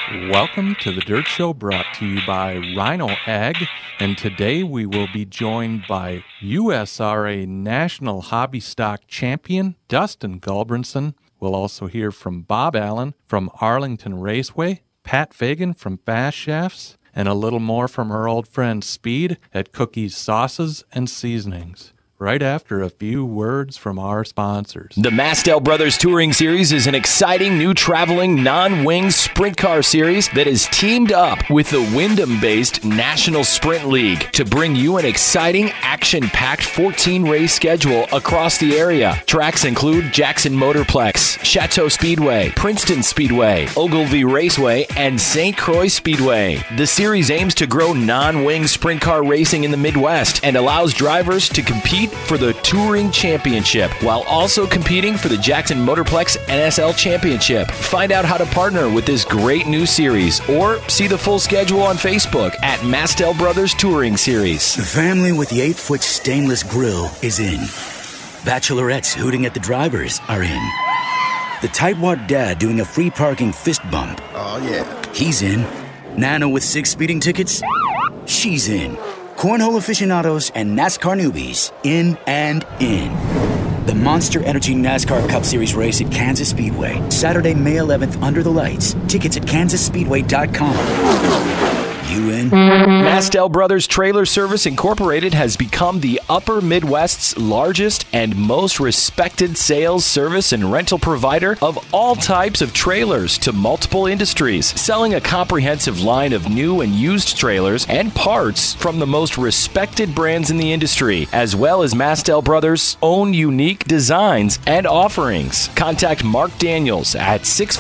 Welcome to the Dirt Show, brought to you by Rhino Ag, and today we will be joined by USRA National Hobby Stock Champion Dustin Gulbranson. We'll also hear from Bob Allen from Arlington Raceway, Pat Fagan from Fast Shafts, and a little more from our old friend Speed at Cookies, Sauces, and Seasonings. Right after a few words from our sponsors. The Mastell Brothers Touring Series is an exciting new traveling non-wing sprint car series that is teamed up with the Wyndham-based National Sprint League to bring you an exciting, action-packed 14-race schedule across the area. Tracks include Jackson Motorplex, Chateau Speedway, Princeton Speedway, Ogilvy Raceway, and St. Croix Speedway. The series aims to grow non-wing sprint car racing in the Midwest and allows drivers to compete for the Touring Championship while also competing for the Jackson Motorplex NSL Championship. Find out how to partner with this great new series or see the full schedule on Facebook at Mastell Brothers Touring Series. The family with the 8-foot stainless grill is in. Bachelorettes hooting at the drivers are in. The tightwad dad doing a free parking fist bump. Oh, yeah. He's in. Nana with 6 speeding tickets. She's in. Cornhole aficionados and NASCAR newbies, in and in. The Monster Energy NASCAR Cup Series race at Kansas Speedway, Saturday, May 11th, under the lights. Tickets at kansasspeedway.com. You in? Mastell Brothers Trailer Service Incorporated has become the Upper Midwest's largest and most respected sales, service, and rental provider of all types of trailers to multiple industries, selling a comprehensive line of new and used trailers and parts from the most respected brands in the industry, as well as Mastell Brothers' own unique designs and offerings. Contact Mark Daniels at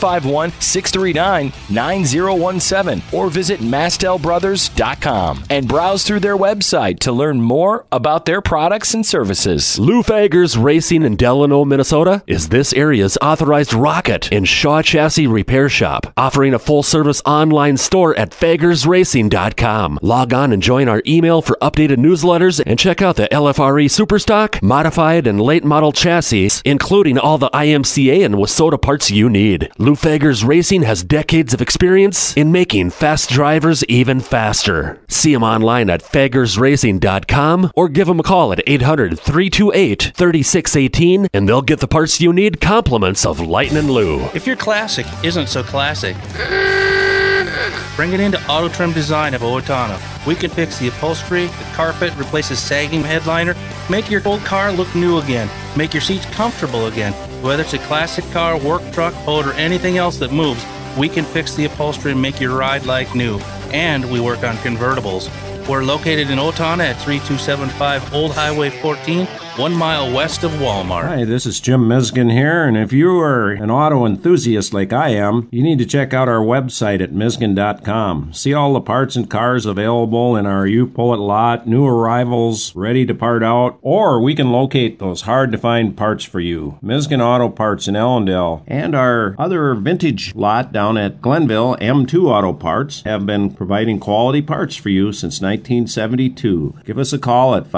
651-639-9017 or visit mastellbrothers.com and browse through their website to learn more about their products and services. Lou Fagers Racing in Delano, Minnesota is this area's authorized rocket and Shaw Chassis repair shop, offering a full-service online store at fagersracing.com. Log on and join our email for updated newsletters and check out the LFRE Superstock, modified, and late model chassis, including all the IMCA and WISSOTA parts you need. Lou Fagers Racing has decades of experience in making fast drivers even faster. See them online at fagersracing.com or give them a call at 800-328-3618 and they'll get the parts you need, compliments of Lightnin' Lou. If your classic isn't so classic, bring it into Auto Trim Design of Owatonna. We can fix the upholstery, the carpet, replace a sagging headliner, make your old car look new again, make your seats comfortable again. Whether it's a classic car, work truck, boat, or anything else that moves, we can fix the upholstery and make your ride like new. And we work on convertibles. We're located in Owatonna at 3275 Old Highway 14, 1 mile west of Walmart. Hi, this is Jim Miskin here, and if you are an auto enthusiast like I am, you need to check out our website at miskin.com. See all the parts and cars available in our U-Pull-It lot, new arrivals, ready to part out, or we can locate those hard-to-find parts for you. Miskin Auto Parts in Ellendale, and our other vintage lot down at Glenville, M2 Auto Parts, have been providing quality parts for you since 1972. Give us a call at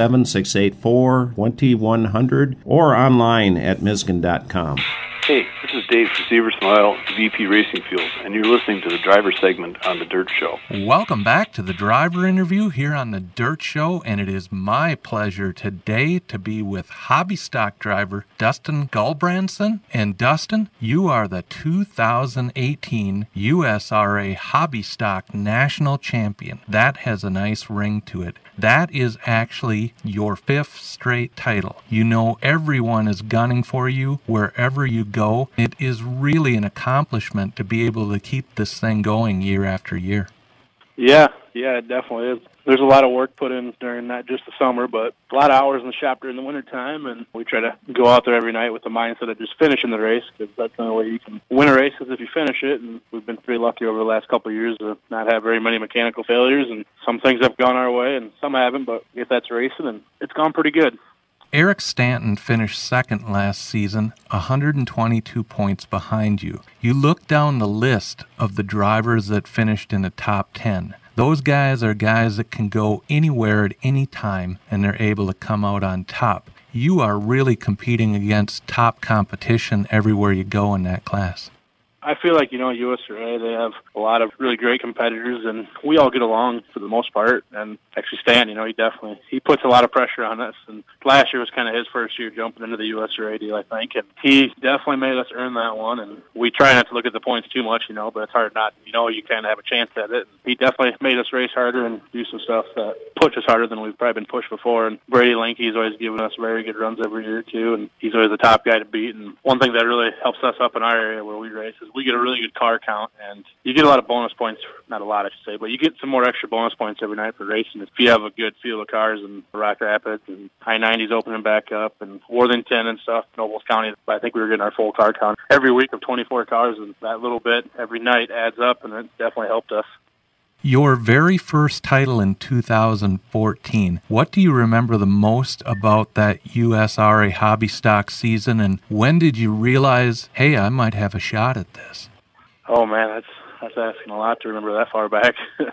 507-684-2100 or online at miskin.com. Hey, this is Dave Receiver Smile, VP Racing Fuels, and you're listening to the driver segment on The Dirt Show. Welcome back to the driver interview here on The Dirt Show, and it is my pleasure today to be with hobby stock driver Dustin Gulbranson. And Dustin, you are the 2018 USRA Hobby Stock National Champion. That has a nice ring to it. That is actually your 5th straight title. You know everyone is gunning for you wherever you go. It is really an accomplishment to be able to keep this thing going year after year. Yeah, it definitely is. There's a lot of work put in during not just the summer, but a lot of hours in the shop during the wintertime, and we try to go out there every night with the mindset of just finishing the race, because that's the only way you can win a race is if you finish it, and we've been pretty lucky over the last couple of years to not have very many mechanical failures, and some things have gone our way, and some haven't, but I guess that's racing, and it's gone pretty good. Eric Stanton finished second last season, 122 points behind you. You look down the list of the drivers that finished in the top 10. Those guys are guys that can go anywhere at any time, and they're able to come out on top. You are really competing against top competition everywhere you go in that class. I feel like, USRA, they have a lot of really great competitors, and we all get along for the most part. And actually, Stan, he puts a lot of pressure on us. And last year was kind of his first year jumping into the USRA deal, I think. And he definitely made us earn that one. And we try not to look at the points too much, but it's hard not. You kind of have a chance at it. He definitely made us race harder and do some stuff that push us harder than we've probably been pushed before. And Brady Linky's always given us very good runs every year, too. And he's always the top guy to beat. And one thing that really helps us up in our area where we race is we get a really good car count, and you get a lot of bonus points. Not a lot, I should say, but you get some more extra bonus points every night for racing if you have a good field of cars in Rock Rapids and I-90's opening back up and Worthington and stuff, Nobles County. I think we were getting our full car count every week of 24 cars, and that little bit every night adds up, and it definitely helped us. Your very first title in 2014, what do you remember the most about that USRA hobby stock season, and when did you realize, hey, I might have a shot at this? Oh, man, that's asking a lot to remember that far back.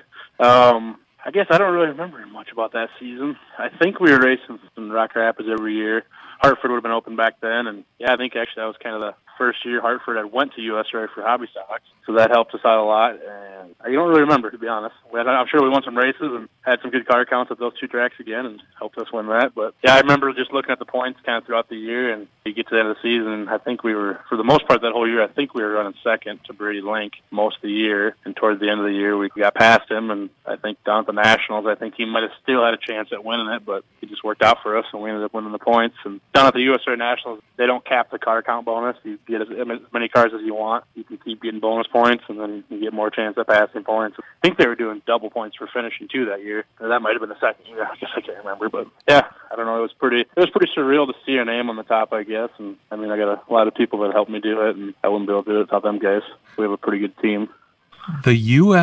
I guess I don't really remember much about that season. I think we were racing in Rock Rapids every year. Hartford would have been open back then, and I think actually that was kind of the first year Hartford had went to USRA for hobby stocks, so that helped us out a lot. And I don't really remember, to be honest. I'm sure we won some races and had some good car counts at those two tracks again, and helped us win that. But I remember just looking at the points kind of throughout the year, and you get to the end of the season, I think we were, for the most part that whole year, I think we were running second to Brady Link most of the year. And towards the end of the year, we got past him, and I think down at the Nationals, I think he might have still had a chance at winning it, but it just worked out for us, and we ended up winning the points. And down at the USRA Nationals, they don't cap the car count bonus. You get as many cars as you want. You can keep getting bonus points, and then you get more chance at passing points. I think they were doing double points for finishing too that year. Or that might have been the second year. I guess I can't remember, but I don't know. It was pretty surreal to see your name on the top, I guess. And I mean, I got a lot of people that helped me do it, and I wouldn't be able to do it without them guys. We have a pretty good team. The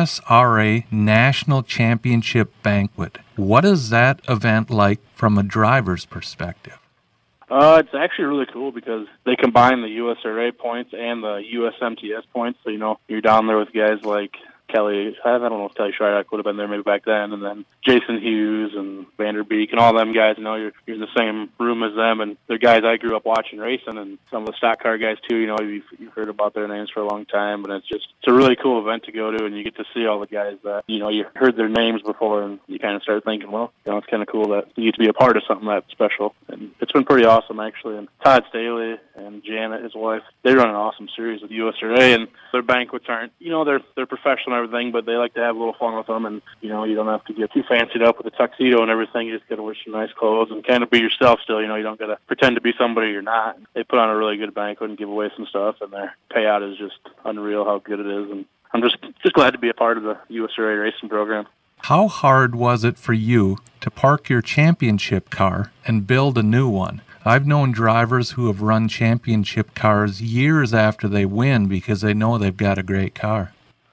USRA National Championship Banquet. What is that event like from a driver's perspective? It's actually really cool because they combine the USRA points and the USMTS points. So, you're down there with guys like Kelly, I don't know if Kelly Shryock would have been there maybe back then, and then Jason Hughes and Vanderbeek and all them guys. You're in the same room as them, and they're guys I grew up watching racing, and some of the stock car guys too. You've heard about their names for a long time, and it's a really cool event to go to, and you get to see all the guys that you heard their names before, and you kind of start thinking, well, it's kind of cool that you get to be a part of something that special, and it's been pretty awesome actually. And Todd Staley and Janet, his wife, they run an awesome series with USRA, and their banquets aren't, they're professional and everything, but they like to have a little fun with them, and you don't have to get too fancied up with a tuxedo and everything. You just got to wear some nice clothes and kind of be yourself still. You don't got to pretend to be somebody you're not. They put on a really good banquet and give away some stuff, and their payout is just unreal how good it is. And I'm just glad to be a part of the USRA racing program. How hard was it for you to park your championship car and build a new one? I've known drivers who have run championship cars years after they win because they know they've got a great car.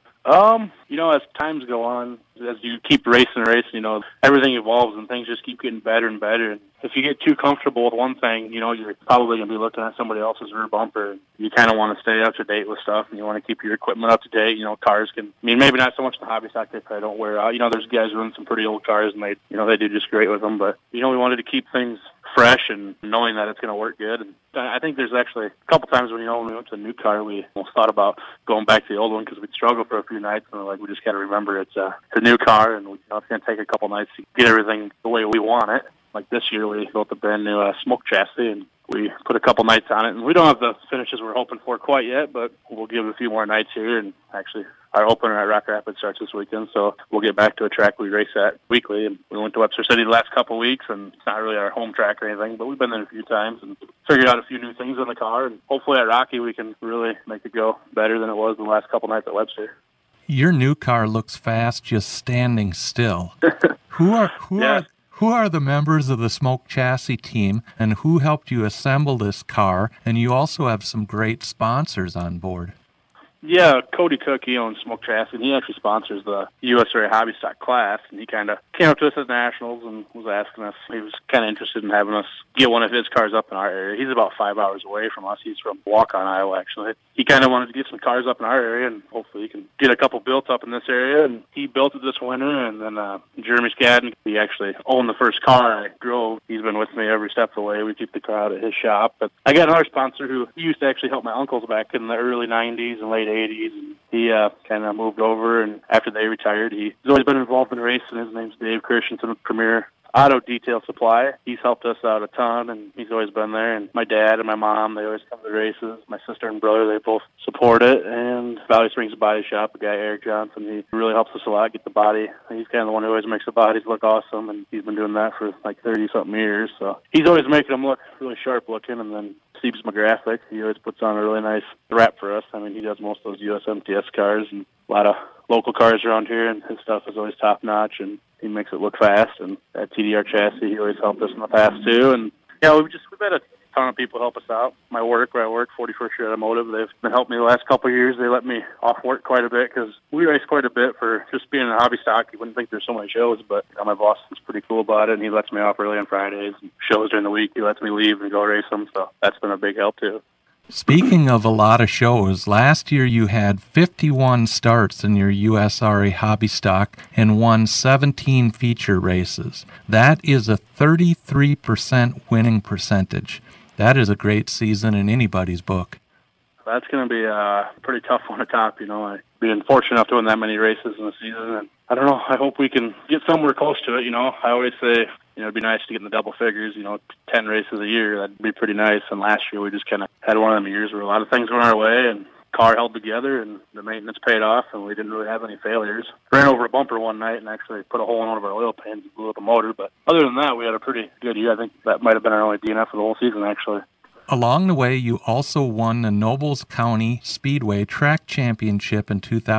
As times go on, as you keep racing, everything evolves and things just keep getting better and better. And if you get too comfortable with one thing, you're probably going to be looking at somebody else's rear bumper. You kind of want to stay up to date with stuff, and you want to keep your equipment up to date. Cars can, maybe not so much in the hobby stock, they probably don't wear out. There's guys running some pretty old cars, and they do just great with them. But, we wanted to keep things fresh and knowing that it's going to work good. And I think there's actually a couple times when, when we went to a new car, we almost thought about going back to the old one because we'd struggle for a few nights. And we just got to remember it's a new car, and it's going to take a couple nights to get everything the way we want it. Like this year, we built a brand new smoke chassis, and we put a couple nights on it. And we don't have the finishes we're hoping for quite yet, but we'll give it a few more nights here. And actually, our opener at Rock Rapids starts this weekend, so we'll get back to a track we race at weekly. And we went to Webster City the last couple of weeks, and it's not really our home track or anything, but we've been there a few times and figured out a few new things on the car. And hopefully at Rocky, we can really make it go better than it was the last couple nights at Webster. Your new car looks fast just standing still. Who are the members of the Smoke Chassis team, and who helped you assemble this car? And you also have some great sponsors on board. Yeah, Cody Cook, he owns Smoke Chassis, and he actually sponsors the USRA Hobby Stock class, and he kind of came up to us at Nationals and was asking us, he was kind of interested in having us get one of his cars up in our area. He's about 5 hours away from us. He's from Waukon, Iowa, actually. He kind of wanted to get some cars up in our area, and hopefully he can get a couple built up in this area, and he built it this winter, and then Jeremy Skadden, he actually owned the first car I drove. He's been with me every step of the way. We keep the car out at his shop. But I got another sponsor who used to actually help my uncles back in the early 90s and late 80s. And he kind of moved over, and after they retired, he's always been involved in racing. His name's Dave Christensen with Premier Auto Detail Supply. He's helped us out a ton, and he's always been there. And my dad and my mom, they always come to the races. My sister and brother, they both support it. And Valley Springs Body Shop, a guy, Eric Johnson, he really helps us a lot get the body. He's kind of the one who always makes the bodies look awesome, and he's been doing that for like 30-something years. So he's always making them look really sharp looking. And then Steve's McGraphic, he always puts on a really nice wrap for us. I mean, he does most of those USMTS cars and a lot of local cars around here, and his stuff is always top-notch, and he makes it look fast. And that TDR chassis, he always helped us in the past, too. And, yeah, we've had a ton of people help us out. My work, where I work, 41st Year Automotive, they've been helping me the last couple of years. They let me off work quite a bit because we race quite a bit for just being a hobby stock. You wouldn't think there's so many shows, but my boss is pretty cool about it, and he lets me off early on Fridays. And shows during the week, he lets me leave and go race them, so that's been a big help, too. Speaking of a lot of shows, last year you had 51 starts in your USRA hobby stock and won 17 feature races. That is a 33% winning percentage. That is a great season in anybody's book. That's going to be a pretty tough one to top. I've been fortunate enough to win that many races in the season, and I don't know, I hope we can get somewhere close to it. I always say, it'd be nice to get in the double figures, 10 races a year. That'd be pretty nice. And last year we just kind of had one of them years where a lot of things went our way and car held together and the maintenance paid off and we didn't really have any failures. Ran over a bumper one night and actually put a hole in one of our oil pans and blew up a motor. But other than that, we had a pretty good year. I think that might have been our only DNF for the whole season, actually. Along the way, you also won the Nobles County Speedway Track Championship in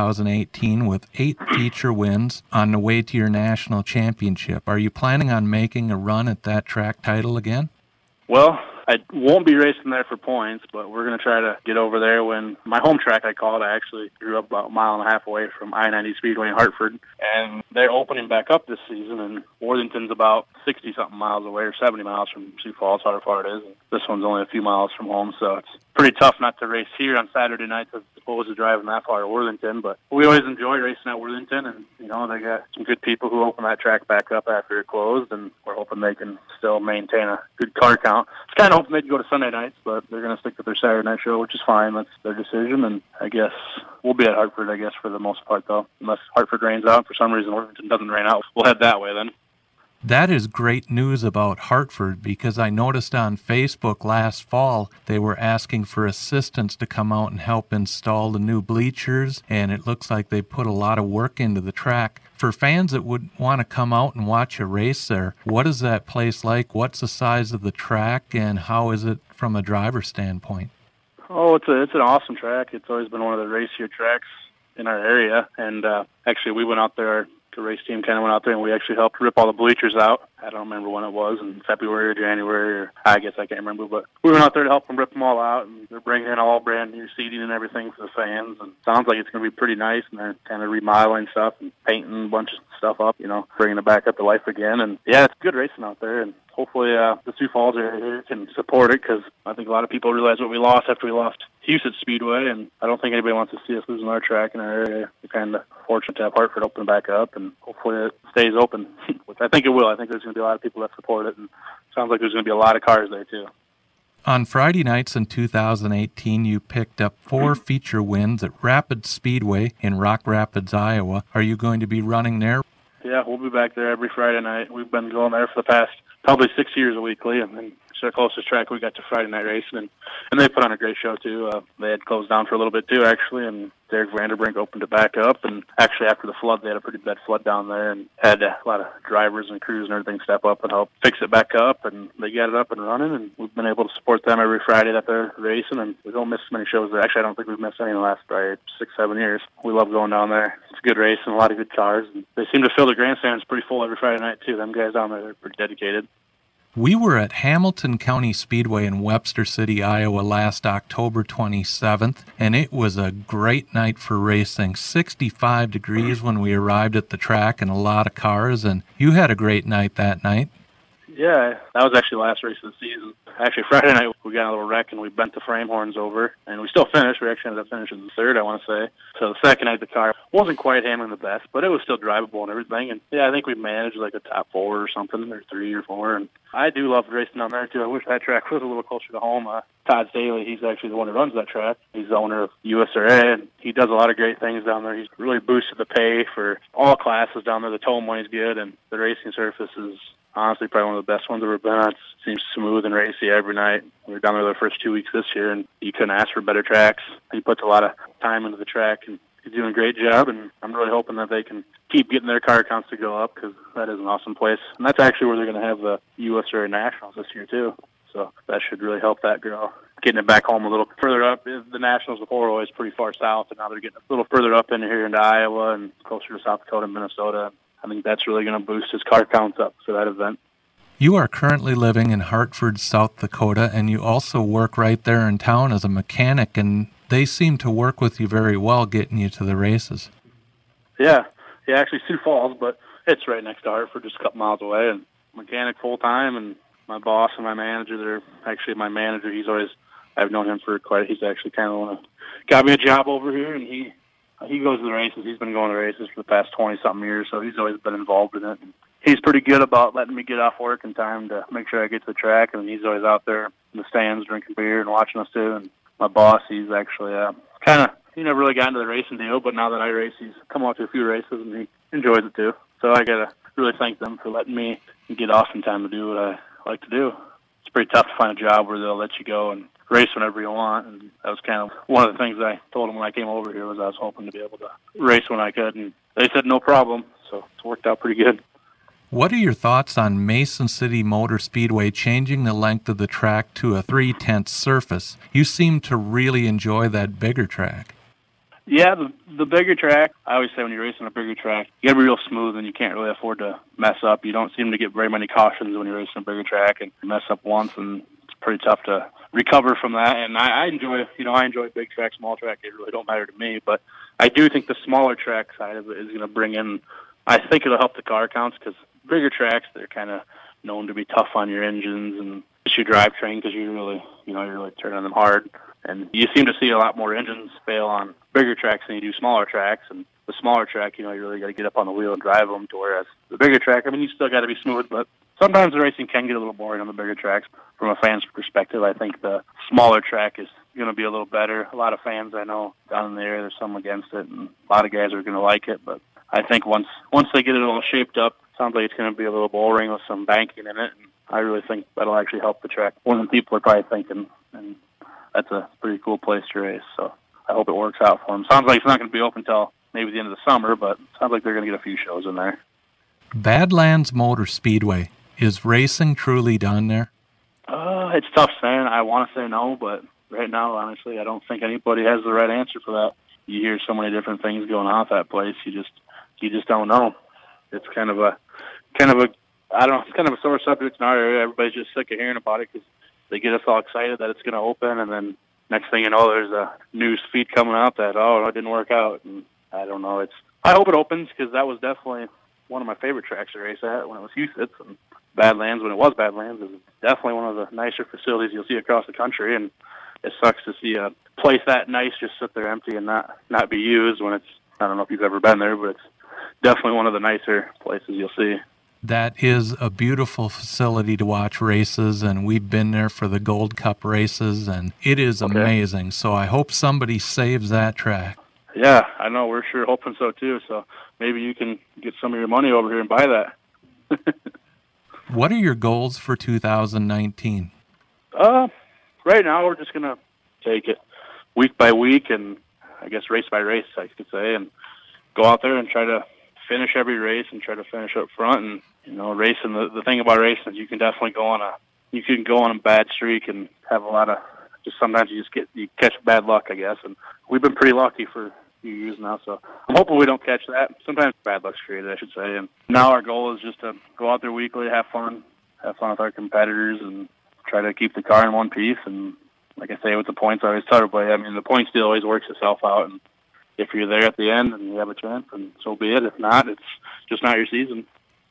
2018 with 8 feature wins on the way to your national championship. Are you planning on making a run at that track title again? Well, I won't be racing there for points, but we're going to try to get over there when my home track, I call it. I actually grew up about a mile and a half away from I-90 Speedway in Hartford, and they're opening back up this season, and Worthington's about 60-something miles away or 70 miles from Sioux Falls, however far it is. And this one's only a few miles from home, so it's pretty tough not to race here on Saturday nights as opposed to driving that far to Worthington. But we always enjoy racing at Worthington, and, they got some good people who open that track back up after it closed, and we're hoping they can still maintain a good car count. It's kind of hoping they can go to Sunday nights, but they're going to stick with their Saturday night show, which is fine. That's their decision, and I guess we'll be at Hartford, for the most part, though. Unless Hartford rains out. For some reason, Worthington doesn't rain out. We'll head that way then. That is great news about Hartford because I noticed on Facebook last fall they were asking for assistance to come out and help install the new bleachers, and it looks like they put a lot of work into the track. For fans that would want to come out and watch a race there, what is that place like? What's the size of the track, and how is it from a driver standpoint? Oh, it's an awesome track. It's always been one of the racier tracks in our area, and actually we went out there. The race team kind of went out there and we actually helped rip all the bleachers out. I don't remember when it was, in February or January, or I guess I can't remember, but we went out there to help them rip them all out, and they're bringing in all brand new seating and everything for the fans, and it sounds like it's going to be pretty nice, and they're kind of remodeling stuff and painting a bunch of stuff up, bringing it back up to life again, and yeah, it's good racing out there, and hopefully the Sioux Falls area can support it, because I think a lot of people realize what we lost after we lost Houston Speedway, and I don't think anybody wants to see us losing our track in our area. We're kind of fortunate to have Hartford open back up, and hopefully it stays open, which I think it will. I think there's going to be a lot of people that support it, and it sounds like there's going to be a lot of cars there, too. On Friday nights in 2018, you picked up 4 feature wins at Rapids Speedway in Rock Rapids, Iowa. Are you going to be running there? Yeah, we'll be back there every Friday night. We've been going there for the past probably 6 years weekly, and then it's our closest track we got to Friday night racing, and they put on a great show too. They had closed down for a little bit too, actually, and Derek Vanderbrink opened it back up, and actually after the flood, they had a pretty bad flood down there, and had a lot of drivers and crews and everything step up and help fix it back up, and they got it up and running, and we've been able to support them every Friday that they're racing, and we don't miss many shows there. Actually, I don't think we've missed any in the last 6-7 years. We love going down there. It's a good race and a lot of good cars, and they seem to fill the grandstands pretty full every Friday night too. Them guys down there, they're pretty dedicated. We were at Hamilton County Speedway in Webster City, Iowa last October 27th, and it was a great night for racing. 65 degrees when we arrived at the track and a lot of cars, and you had a great night that night. Yeah, that was actually the last race of the season. Actually, Friday night we got in a little wreck and we bent the frame horns over, and we still finished. We actually ended up finishing third, I want to say. So the second night the car wasn't quite handling the best, but it was still drivable and everything. And yeah, I think we managed like a top 4 or something, or 3 or 4. And I do love racing down there too. I wish that track was a little closer to home. Todd Staley, he's actually the one who runs that track. He's the owner of USRA, and he does a lot of great things down there. He's really boosted the pay for all classes down there. The tow money's good, and the racing surface is honestly probably one of the best ones I've ever been on. It seems smooth and racy every night. We were down there the first 2 weeks this year, and you couldn't ask for better tracks. He puts a lot of time into the track, and he's doing a great job, and I'm really hoping that they can keep getting their car counts to go up, because that is an awesome place. And that's actually where they're going to have the USRA Nationals this year, too. So that should really help that grow. Getting it back home a little further up. The Nationals before were always pretty far south, and now they're getting a little further up into here into Iowa and closer to South Dakota and Minnesota. I think that's really going to boost his car counts up for that event. You are currently living in Hartford, South Dakota, and you also work right there in town as a mechanic, and they seem to work with you very well getting you to the races. Yeah, actually Sioux Falls, but it's right next to Hartford, just a couple miles away, and mechanic full-time, and my boss and my manager, they're actually my manager. I've known him for he's actually kind of one of got me a job over here, and he goes to the races. He's been going to races for the past 20-something years, so he's always been involved in it. And he's pretty good about letting me get off work in time to make sure I get to the track, and he's always out there in the stands drinking beer and watching us too. And my boss, he's actually he never really got into the racing deal, but now that I race, he's come out to a few races, and he enjoys it too. So I got to really thank them for letting me get off in time to do what I like to do. It's pretty tough to find a job where they'll let you go and race whenever you want, and that was kind of one of the things I told them when I came over here was I was hoping to be able to race when I could, and they said no problem, so it's worked out pretty good. What are your thoughts on Mason City Motor Speedway changing the length of the track to a 3/10 surface? You seem to really enjoy that bigger track. Yeah, the bigger track, I always say when you're racing a bigger track, you got to be real smooth, and you can't really afford to mess up. You don't seem to get very many cautions when you're racing a bigger track, and you mess up once, and it's pretty tough to recover from that. And I enjoy big track, small track. It really don't matter to me, but I do think the smaller track side of it is going to bring in, I think it'll help the car counts, because bigger tracks, they're kind of known to be tough on your engines and your drivetrain, because you're really turning them hard. And you seem to see a lot more engines fail on bigger tracks than you do smaller tracks. And the smaller track, you really got to get up on the wheel and drive them, to whereas the bigger track, you still got to be smooth, but sometimes the racing can get a little boring on the bigger tracks. From a fan's perspective, I think the smaller track is going to be a little better. A lot of fans I know down in the area, there's some against it, and a lot of guys are going to like it. But I think once they get it all shaped up, it sounds like it's going to be a little boring with some banking in it. And I really think that'll actually help the track more than people are probably thinking. And that's a pretty cool place to race. So I hope it works out for them. Sounds like it's not going to be open until maybe the end of the summer, but it sounds like they're going to get a few shows in there. Badlands Motor Speedway. Is racing truly done there? It's tough saying. I want to say no, but right now, honestly, I don't think anybody has the right answer for that. You hear so many different things going on at that place. You just don't know. It's kind of a sore subject in our area. Everybody's just sick of hearing about it because they get us all excited that it's going to open, and then next thing you know, there's a news feed coming out that, it didn't work out. And I don't know. I hope it opens, because that was definitely one of my favorite tracks to race at when it was Huset's, and Badlands, when it was Badlands, is definitely one of the nicer facilities you'll see across the country. And it sucks to see a place that nice just sit there empty and not be used when it's, I don't know if you've ever been there, but it's definitely one of the nicer places you'll see. That is a beautiful facility to watch races, and we've been there for the Gold Cup races, and it is amazing. So I hope somebody saves that track. Yeah, I know. We're sure hoping so, too. So maybe you can get some of your money over here and buy that. What are your goals for 2019? Right now we're just going to take it week by week and I guess race by race, I could say, and go out there and try to finish every race and try to finish up front. And, racing, the thing about racing is you can definitely go on a bad streak and have a lot of, sometimes you catch bad luck, I guess. And we've been pretty lucky for a few years now, so I'm hoping we don't catch that. Sometimes bad luck's created, I should say. And now our goal is just to go out there weekly, have fun with our competitors, and try to keep the car in one piece. And like I say, with the points, I always tell everybody, the points deal always works itself out. And if you're there at the end and you have a chance, and so be it. If not, it's just not your season.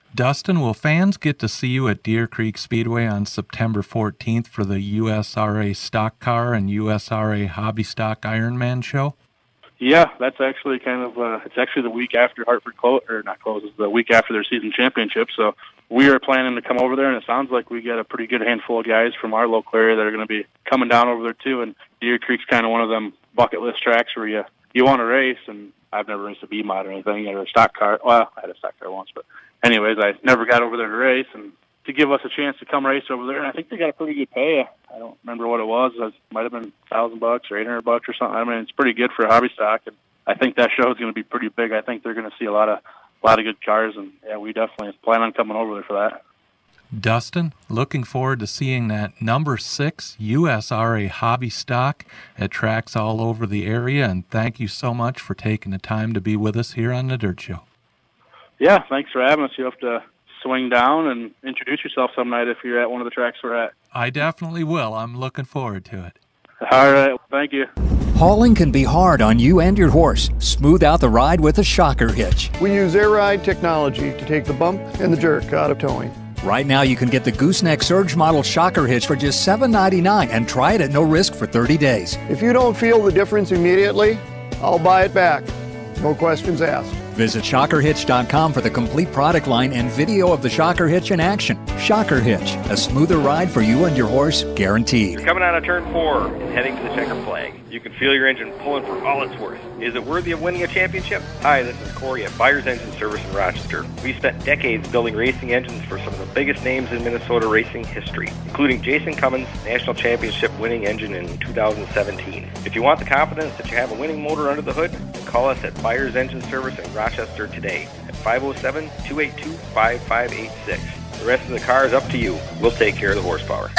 Dustin, will fans get to see you at Deer Creek Speedway on September 14th for the USRA Stock Car and USRA Hobby Stock Ironman show? Yeah, that's actually it's actually the week after Hartford closes, the week after their season championship. So we are planning to come over there, and it sounds like we got a pretty good handful of guys from our local area that are going to be coming down over there too. And Deer Creek's kind of one of them bucket list tracks where you want to race. And I've never raced a B-mod or anything, or a stock car. Well, I had a stock car once, but anyways, I never got over there to race, and to give us a chance to come race over there. And I think they got a pretty good pay. I don't remember what it was. It might have been $1,000 or $800 or something. I mean, it's pretty good for a hobby stock, and I think that show is going to be pretty big. I think they're going to see a lot of good cars, and yeah, we definitely plan on coming over there for that. Dustin, looking forward to seeing that number 6 USRA hobby stock at tracks all over the area, and thank you so much for taking the time to be with us here on The Dirt Show. Yeah, thanks for having us. You have to swing down and introduce yourself some night if you're at one of the tracks we're at. I definitely will. I'm looking forward to it. All right, thank you. Hauling can be hard on you and your horse. Smooth out the ride with a shocker hitch. We use Air Ride technology to take the bump and the jerk out of towing. Right now, you can get the Gooseneck Surge Model shocker hitch for just $7.99 and try it at no risk for 30 days. If you don't feel the difference immediately, I'll buy it back. No questions asked. Visit ShockerHitch.com for the complete product line and video of the shocker hitch in action. Shocker Hitch, a smoother ride for you and your horse, guaranteed. You're coming out of turn 4 and heading to the checker flag. You can feel your engine pulling for all it's worth. Is it worthy of winning a championship? Hi, this is Corey at Byers Engine Service in Rochester. We spent decades building racing engines for some of the biggest names in Minnesota racing history, including Jason Cummins' national championship winning engine in 2017. If you want the confidence that you have a winning motor under the hood, then call us at Byers Engine Service in Rochester today at 507-282-5586. The rest of the car is up to you. We'll take care of the horsepower.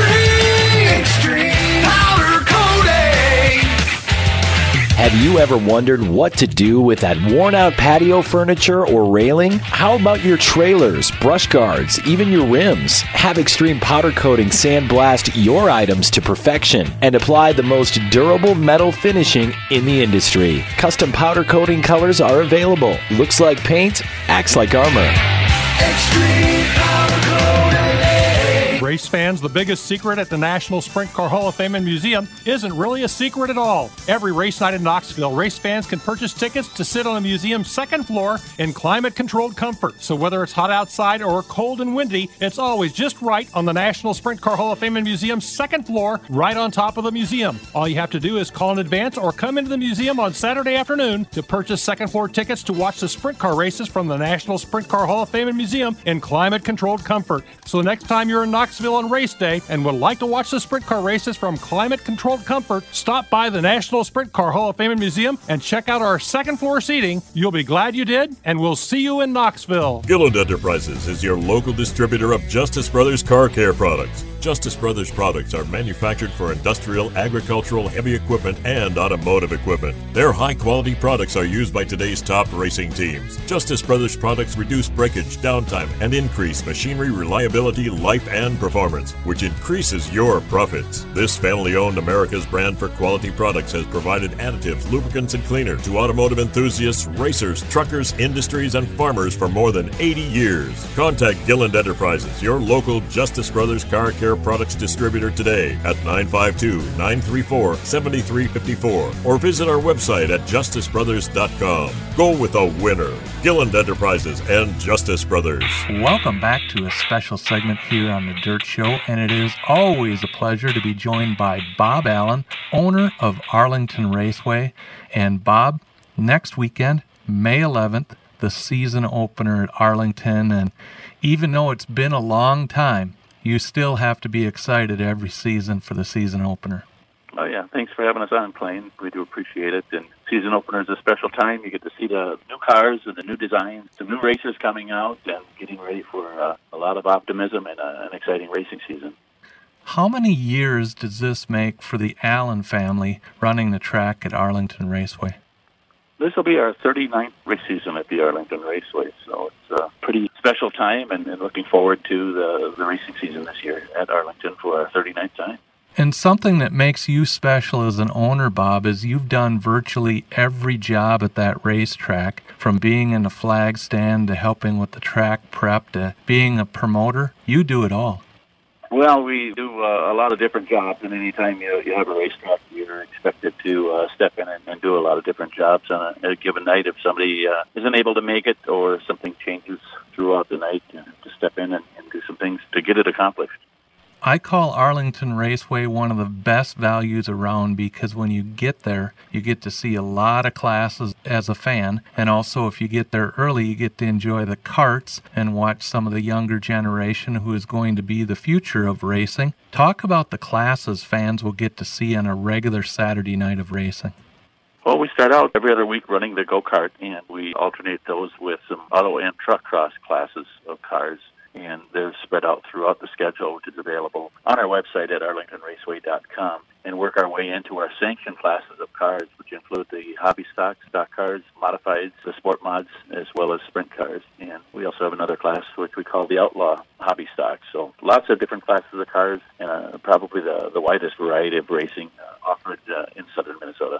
Extreme powder coating. Have you ever wondered what to do with that worn-out patio furniture or railing? How about your trailers, brush guards, even your rims? Have Extreme Powder Coating sandblast your items to perfection and apply the most durable metal finishing in the industry. Custom powder coating colors are available. Looks like paint, acts like armor. Extreme Powder Coating. Race fans, the biggest secret at the National Sprint Car Hall of Fame and Museum isn't really a secret at all. Every race night in Knoxville, race fans can purchase tickets to sit on the museum's second floor in climate-controlled comfort. So whether it's hot outside or cold and windy, it's always just right on the National Sprint Car Hall of Fame and Museum's second floor, right on top of the museum. All you have to do is call in advance or come into the museum on Saturday afternoon to purchase second floor tickets to watch the sprint car races from the National Sprint Car Hall of Fame and Museum in climate-controlled comfort. So the next time you're in Knoxville on race day and would like to watch the sprint car races from climate-controlled comfort, stop by the National Sprint Car Hall of Fame and Museum and check out our second floor seating. You'll be glad you did, and we'll see you in Knoxville. Gilland Enterprises is your local distributor of Justice Brothers Car Care products. Justice Brothers products are manufactured for industrial, agricultural, heavy equipment, and automotive equipment. Their high-quality products are used by today's top racing teams. Justice Brothers products reduce breakage, downtime, and increase machinery reliability, life, and performance, which increases your profits. This family-owned America's brand for quality products has provided additives, lubricants, and cleaners to automotive enthusiasts, racers, truckers, industries, and farmers for more than 80 years. Contact Gilland Enterprises, your local Justice Brothers Car Care products distributor today at 952-934-7354 or visit our website at justicebrothers.com. Go with a winner. Gilland Enterprises and Justice Brothers. Welcome back to a special segment here on The Dirt Show, and it is always a pleasure to be joined by Bob Allen, owner of Arlington Raceway. And Bob, next weekend, May 11th, the season opener at Arlington, and even though it's been a long time, you still have to be excited every season for the season opener. Oh, yeah. Thanks for having us on, Plain. We do appreciate it. And season opener is a special time. You get to see the new cars and the new designs, some new racers coming out, and getting ready for a lot of optimism and an exciting racing season. How many years does this make for the Allen family running the track at Arlington Raceway? This will be our 39th race season at the Arlington Raceway, so it's a pretty special time, and looking forward to the racing season this year at Arlington for our 39th time. And something that makes you special as an owner, Bob, is you've done virtually every job at that racetrack, from being in the flag stand to helping with the track prep to being a promoter. You do it all. Well, we do a lot of different jobs, and anytime you have a racetrack, you're expected to step in and do a lot of different jobs on a given night. If somebody isn't able to make it or something changes throughout the night, you have to step in and do some things to get it accomplished. I call Arlington Raceway one of the best values around because when you get there, you get to see a lot of classes as a fan, and also if you get there early, you get to enjoy the karts and watch some of the younger generation who is going to be the future of racing. Talk about the classes fans will get to see on a regular Saturday night of racing. Well, we start out every other week running the go-kart, and we alternate those with some auto and truck cross classes of cars. And they're spread out throughout the schedule, which is available on our website at arlingtonraceway.com, and work our way into our sanctioned classes of cars, which include the hobby stock cars, modifieds, the sport mods, as well as sprint cars. And we also have another class which we call the outlaw hobby stock. So lots of different classes of cars, and probably the widest variety of racing offered in southern Minnesota.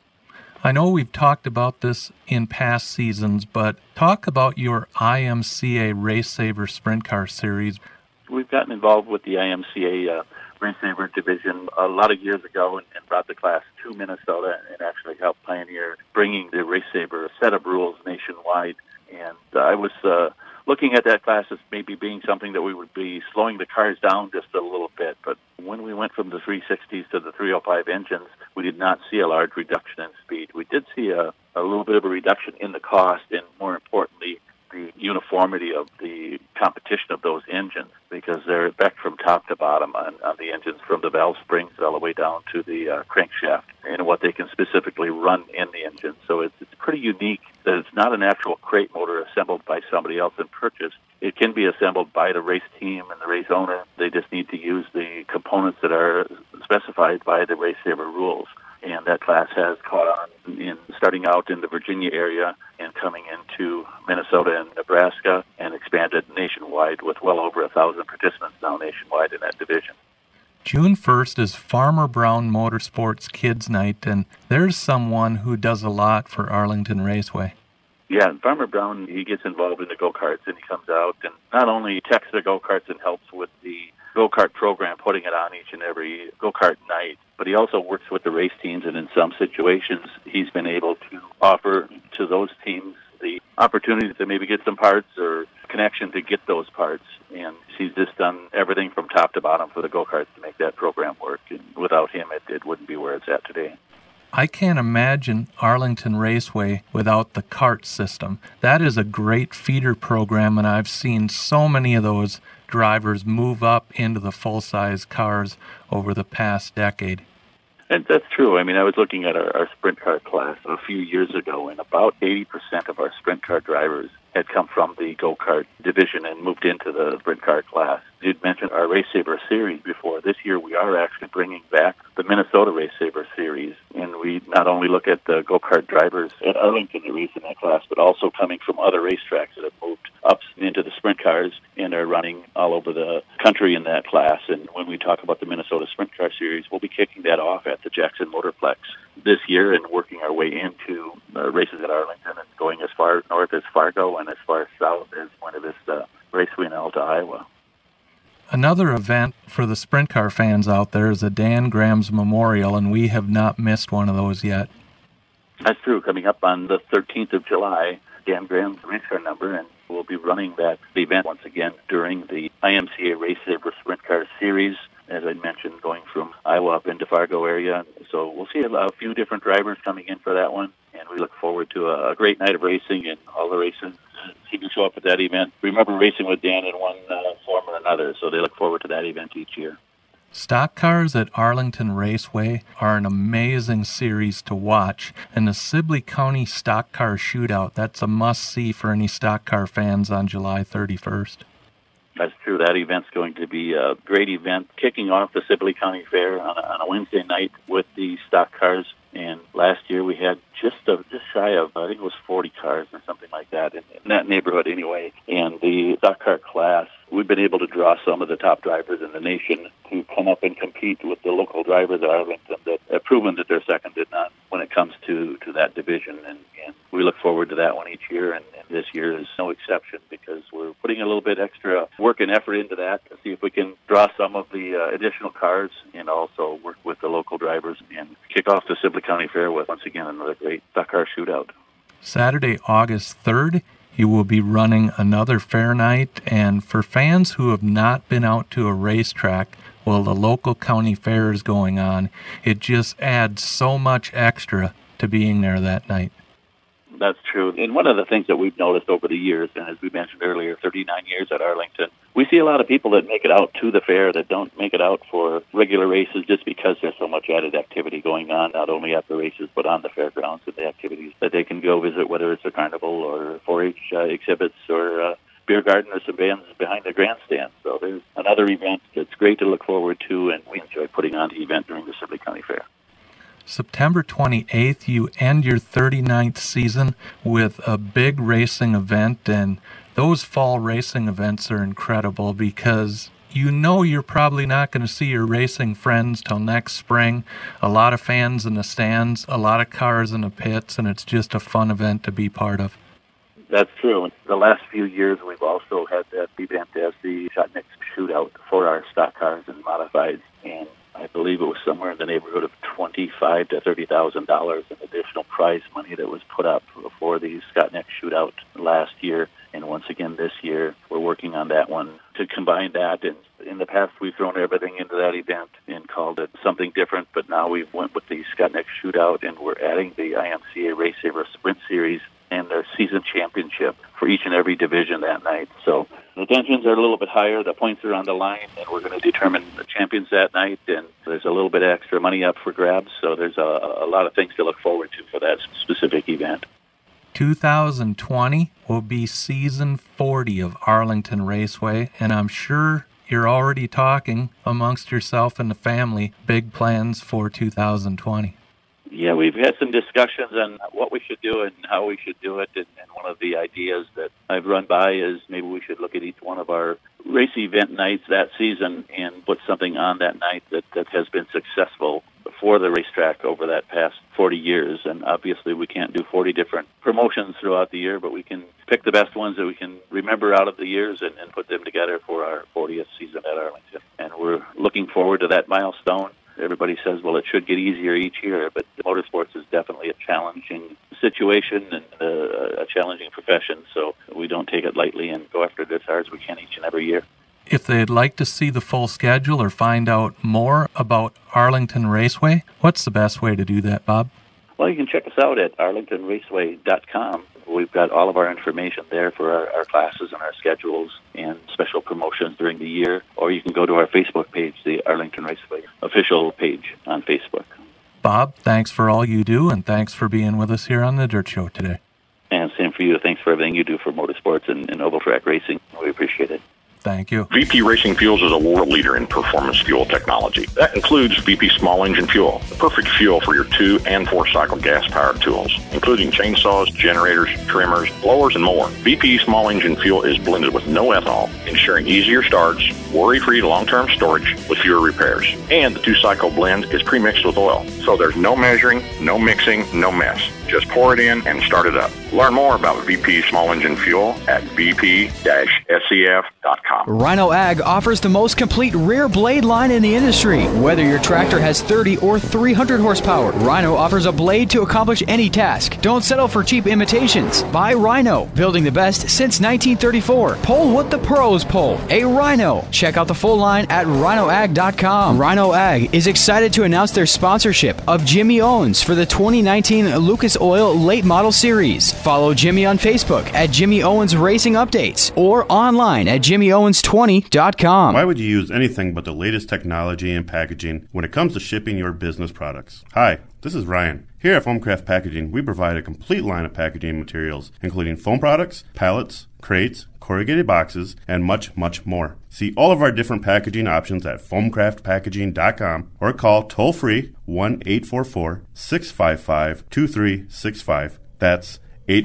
I know we've talked about this in past seasons, but talk about your IMCA Race Saver Sprint Car Series. We've gotten involved with the IMCA Race Saver division a lot of years ago and brought the class to Minnesota and actually helped pioneer bringing the Race Saver set of rules nationwide. And I was looking at that class as maybe being something that we would be slowing the cars down just a little bit. But when we went from the 360s to the 305 engines, we did not see a large reduction in speed. We did see a little bit of a reduction in the cost and, more importantly, the uniformity of the competition of those engines, because they're back from top to bottom on the engines, from the valve springs all the way down to the crankshaft, and what they can specifically run in the engine. So it's pretty unique that it's not an actual crate motor assembled by somebody else and purchased. It can be assembled by the race team and the race owner. They just need to use the components that are specified by the Race Saver rules. And that class has caught on in starting out in the Virginia area and coming into Minnesota and Nebraska, and expanded nationwide with well over 1,000 participants now nationwide in that division. June 1st is Farmer Brown Motorsports Kids Night, and there's someone who does a lot for Arlington Raceway. Yeah, Farmer Brown, he gets involved in the go-karts, and he comes out and not only checks the go-karts and helps with the go-kart program, putting it on each and every go-kart night, but he also works with the race teams, and in some situations he's been able to offer to those teams the opportunity to maybe get some parts or connection to get those parts. And he's just done everything from top to bottom for the go-karts to make that program work. And without him, it wouldn't be where it's at today. I can't imagine Arlington Raceway without the kart system. That is a great feeder program, and I've seen so many of those drivers move up into the full-size cars over the past decade. And that's true. I mean, I was looking at our sprint car class a few years ago, and about 80% of our sprint car drivers had come from the go-kart division and moved into the sprint car class. You'd mentioned our Race Saver Series before. This year we are actually bringing back the Minnesota Race Saver Series, and we not only look at the go-kart drivers at Arlington that race in that class, but also coming from other racetracks that have moved up into the sprint cars and are running all over the country in that class. And when we talk about the Minnesota Sprint Car Series, we'll be kicking that off at the Jackson Motorplex this year and working our way into races at Arlington and going as far north as Fargo and as far south as Buena Vista Raceway in Alta, Iowa. Another event for the sprint car fans out there is a Dan Grams Memorial, and we have not missed one of those yet. That's true. Coming up on the 13th of July, Dan Graham's race car number, and we'll be running that event once again during the IMCA Race Saver Sprint Car Series, as I mentioned, going from Iowa up into Fargo area. So we'll see a few different drivers coming in for that one, and we look forward to a great night of racing and all the racing. He can show up at that event. Remember racing with Dan in one form or another, so they look forward to that event each year. Stock cars at Arlington Raceway are an amazing series to watch, and the Sibley County Stock Car Shootout, that's a must-see for any stock car fans on July 31st. That's true. That event's going to be a great event, kicking off the Sibley County Fair on a Wednesday night with the stock cars. And last year we had just shy of, I think it was 40 cars or something like that in that neighborhood anyway. And the stock car class, we've been able to draw some of the top drivers in the nation to come up and compete with the local drivers at Arlington that have proven that they're second to none when it comes to that division. And we look forward to that one each year, and this year is no exception because we're putting a little bit extra work and effort into that to see if we can draw some of the additional cars and also work with the local drivers and kick off the Sibley County Fair with, once again, another great stock car shootout. Saturday, August 3rd, you will be running another fair night, and for fans who have not been out to a racetrack while the local county fair is going on, it just adds so much extra to being there that night. That's true. And one of the things that we've noticed over the years, and as we mentioned earlier, 39 years at Arlington, we see a lot of people that make it out to the fair that don't make it out for regular races just because there's so much added activity going on, not only at the races, but on the fairgrounds and the activities that they can go visit, whether it's a carnival or 4-H exhibits or beer garden or some bands behind the grandstand. So there's another event that's great to look forward to, and we enjoy putting on the event during the Sibley County Fair. September 28th, you end your 39th season with a big racing event, and those fall racing events are incredible because you know you're probably not going to see your racing friends till next spring. A lot of fans in the stands, a lot of cars in the pits, and it's just a fun event to be part of. That's true. In the last few years, we've also had that event as the Shotnik Shootout for our stock cars and modifieds, and I believe it was somewhere in the neighborhood of $25,000 to $30,000 in additional prize money that was put up for the Shotnik Shootout last year. And once again this year, we're working on that one to combine that. And in the past, we've thrown everything into that event and called it something different. But now we've went with the Shotnik Shootout, and we're adding the IMCA Race Saver Sprint Series and their season championship for each and every division that night. So the tensions are a little bit higher. The points are on the line, and we're going to determine the champions that night. And there's a little bit extra money up for grabs. So there's a lot of things to look forward to for that specific event. 2020 will be season 40 of Arlington Raceway, and I'm sure you're already talking amongst yourself and the family big plans for 2020. Yeah, we've had some discussions on what we should do and how we should do it, and one of the ideas that I've run by is maybe we should look at each one of our race event nights that season and put something on that night that has been successful for the racetrack over that past 40 years. And obviously we can't do 40 different promotions throughout the year, but we can pick the best ones that we can remember out of the years and put them together for our 40th season at Arlington. And we're looking forward to that milestone. Everybody says, well, it should get easier each year, but motorsports is definitely a challenging situation and a challenging profession, so we don't take it lightly and go after it as hard as we can each and every year. If they'd like to see the full schedule or find out more about Arlington Raceway, what's the best way to do that, Bob? Well, you can check us out at arlingtonraceway.com. We've got all of our information there for our classes and our schedules and special promotions during the year. Or you can go to our Facebook page, the Arlington Raceway official page on Facebook. Bob, thanks for all you do, and thanks for being with us here on The Dirt Show today. And same for you. Thanks for everything you do for motorsports and oval track racing. We appreciate it. Thank you. VP Racing Fuels is a world leader in performance fuel technology. That includes VP Small Engine Fuel, the perfect fuel for your 2- and 4-cycle gas-powered tools, including chainsaws, generators, trimmers, blowers, and more. VP Small Engine Fuel is blended with no ethanol, ensuring easier starts, worry-free long-term storage with fewer repairs. And the 2-cycle blend is pre-mixed with oil, so there's no measuring, no mixing, no mess. Just pour it in and start it up. Learn more about VP Small Engine Fuel at vp-scf.com. Rhino Ag offers the most complete rear blade line in the industry. Whether your tractor has 30 or 300 horsepower, Rhino offers a blade to accomplish any task. Don't settle for cheap imitations. Buy Rhino, building the best since 1934. Pull what the pros pull. A Rhino. Check out the full line at rhinoag.com. Rhino Ag is excited to announce their sponsorship of Jimmy Owens for the 2019 Lucas Oil Late Model Series. Follow Jimmy on Facebook at Jimmy Owens Racing Updates or online at jimmyowens20.com. Why would you use anything but the latest technology and packaging when it comes to shipping your business products? Hi, this is Ryan. Here at Foamcraft Packaging, we provide a complete line of packaging materials, including foam products, pallets, crates, corrugated boxes, and much, much more. See all of our different packaging options at foamcraftpackaging.com or call toll-free 1-844-655-2365. That's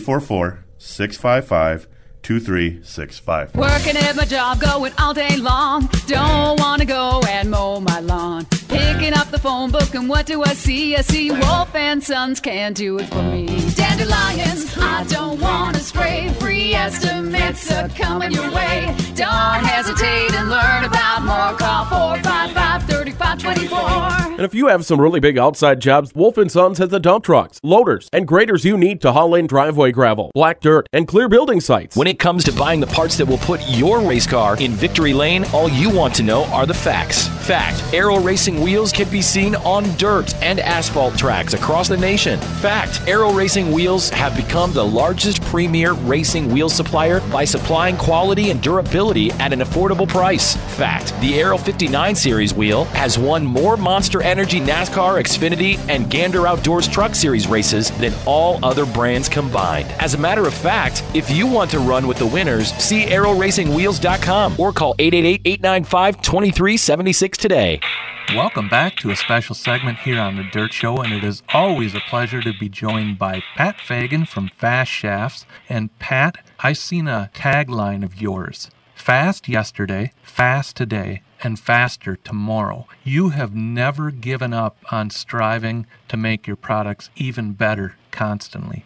844-655-2365. Working at my job, going all day long. Don't want to go and mow my lawn. Picking up the phone book and what do I see? I see Wolf and Sons can do it for me. Dandelions, I don't want to spray. Free estimates are coming your way. Don't hesitate and learn about more. Call 455-3524. And if you have some really big outside jobs, Wolf & Sons has the dump trucks, loaders, and graders you need to haul in driveway gravel, black dirt, and clear building sites. When it comes to buying the parts that will put your race car in victory lane, all you want to know are the facts. Fact, Aero Racing wheels can be seen on dirt and asphalt tracks across the nation. Fact, Aero Racing wheels have become the largest premier racing wheel supplier by supplying quality and durability at an affordable price. Fact, the Aero 59 Series wheel has won more Monster Energy NASCAR, Xfinity, and Gander Outdoors Truck Series races than all other brands combined. As a matter of fact, if you want to run with the winners, see aeroracingwheels.com or call 888-895-2376 today. Welcome back to a special segment here on The Dirt Show, and it is always a pleasure to be joined by Pat Fagan from Fast Shafts. And Pat, I seen a tagline of yours: fast yesterday, fast today, and faster tomorrow. You have never given up on striving to make your products even better constantly.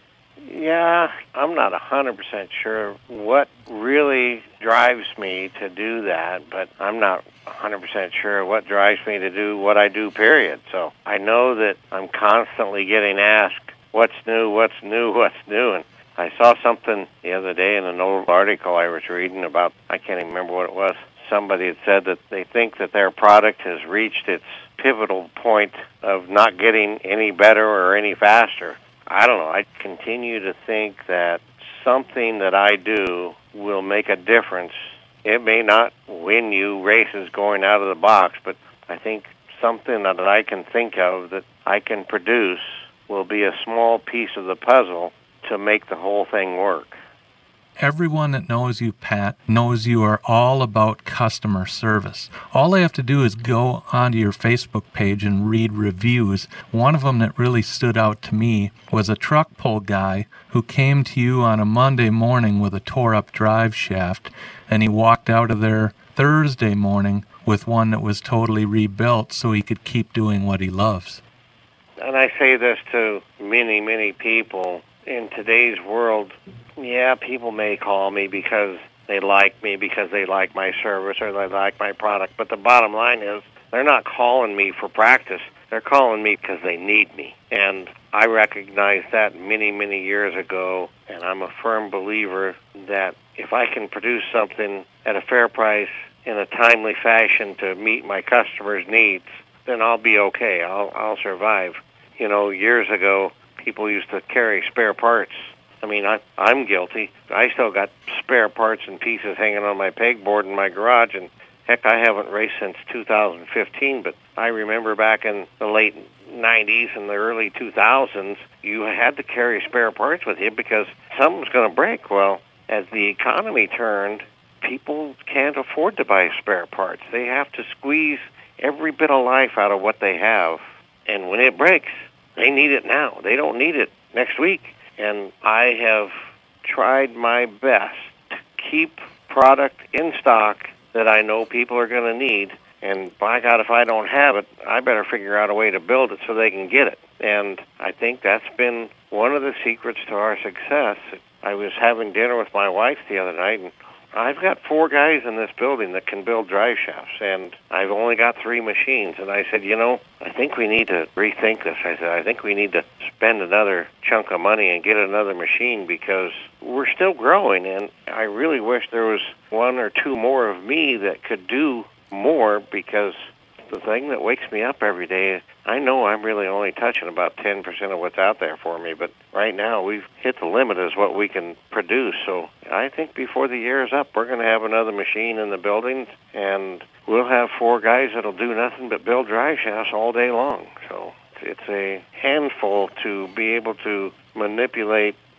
Yeah, I'm not 100% sure what really drives me to do that, but I'm not 100% sure what drives me to do what I do, period. So I know that I'm constantly getting asked, what's new, what's new, what's new? And I saw something the other day in an old article I was reading about, I can't even remember what it was. Somebody had said that they think that their product has reached its pivotal point of not getting any better or any faster. I don't know. I continue to think that something that I do will make a difference. It may not win you races going out of the box, but I think something that I can think of that I can produce will be a small piece of the puzzle to make the whole thing work. Everyone that knows you, Pat, knows you are all about customer service. All they have to do is go onto your Facebook page and read reviews. One of them that really stood out to me was a truck pull guy who came to you on a Monday morning with a tore-up drive shaft, and he walked out of there Thursday morning with one that was totally rebuilt so he could keep doing what he loves. And I say this to many, many people. In today's world, yeah, people may call me because they like me, because they like my service or they like my product. But the bottom line is they're not calling me for practice. They're calling me because they need me. And I recognized that many, many years ago, and I'm a firm believer that if I can produce something at a fair price in a timely fashion to meet my customers' needs, then I'll be okay. I'll survive. You know, years ago, people used to carry spare parts. I mean, I'm guilty. I still got spare parts and pieces hanging on my pegboard in my garage, and heck, I haven't raced since 2015, but I remember back in the late 90s and the early 2000s, you had to carry spare parts with you because something was going to break. Well, as the economy turned, people can't afford to buy spare parts. They have to squeeze every bit of life out of what they have, and when it breaks, they need it now. They don't need it next week. And I have tried my best to keep product in stock that I know people are going to need. And by God, if I don't have it, I better figure out a way to build it so they can get it. And I think that's been one of the secrets to our success. I was having dinner with my wife the other night, and I've got 4 guys in this building that can build drive shafts, and I've only got 3 machines. And I said, you know, I think we need to rethink this. I said, I think we need to spend another chunk of money and get another machine because we're still growing, and I really wish there was 1 or 2 more of me that could do more, because the thing that wakes me up every day, I know I'm really only touching about 10% of what's out there for me, but right now we've hit the limit as what we can produce. So I think before the year is up, we're going to have another machine in the building, and we'll have 4 guys that'll do nothing but build drive shafts all day long. So it's a handful to be able to manipulate